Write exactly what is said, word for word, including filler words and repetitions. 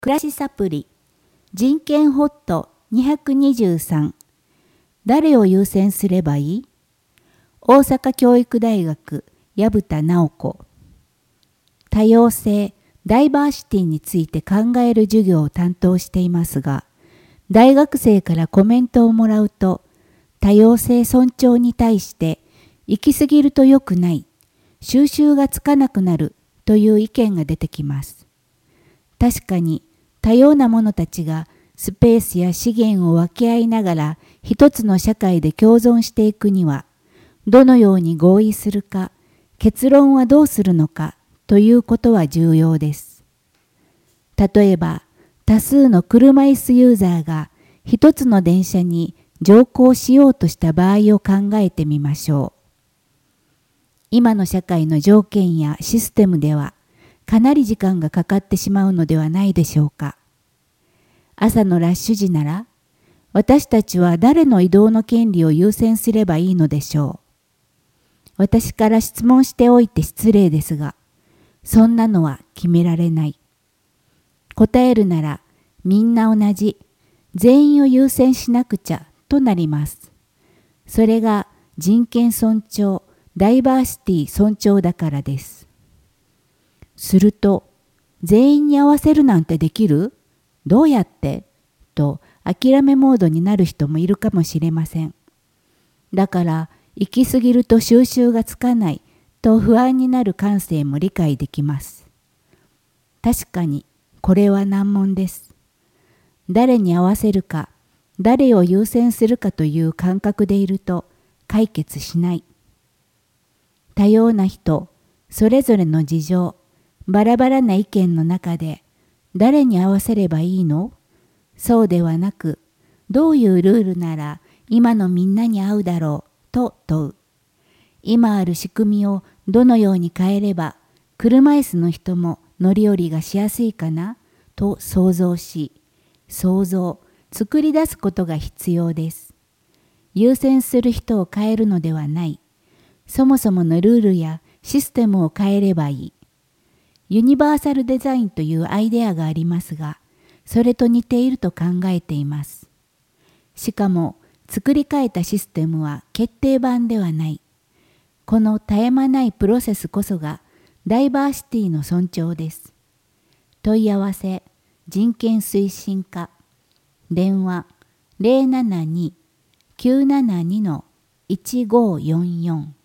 暮らしサプリ人権ホットにひゃくにじゅうさん誰を優先すればいい？大阪教育大学薮田直子。多様性、ダイバーシティについて考える授業を担当していますが、大学生からコメントをもらうと、多様性尊重に対して行き過ぎると良くない、収拾がつかなくなるという意見が出てきます。確かに多様な者たちがスペースや資源を分け合いながら一つの社会で共存していくには、どのように合意するか、結論はどうするのかということは重要です。例えば、多数の車椅子ユーザーが一つの電車に乗降しようとした場合を考えてみましょう。今の社会の条件やシステムでは、かなり時間がかかってしまうのではないでしょうか。朝のラッシュ時なら、私たちは誰の移動の権利を優先すればいいのでしょう。私から質問しておいて失礼ですが、そんなのは決められない。答えるなら、みんな同じ、全員を優先しなくちゃとなります。それが人権尊重、ダイバーシティ尊重だからです。すると、全員に合わせるなんてできる？どうやって？と諦めモードになる人もいるかもしれません。だから、行き過ぎると収拾がつかないと不安になる感性も理解できます。確かに、これは難問です。誰に合わせるか、誰を優先するかという感覚でいると解決しない。多様な人、それぞれの事情、バラバラな意見の中で誰に合わせればいいの？そうではなく、どういうルールなら今のみんなに合うだろうと問う。今ある仕組みをどのように変えれば車椅子の人も乗り降りがしやすいかなと想像し、想像、作り出すことが必要です。優先する人を変えるのではない。そもそものルールやシステムを変えればいい。ユニバーサルデザインというアイデアがありますが、それと似ていると考えています。しかも、作り変えたシステムは決定版ではない。この絶え間ないプロセスこそがダイバーシティの尊重です。問い合わせ、人権推進課、電話 ゼロななに きゅうななに いちごよんよん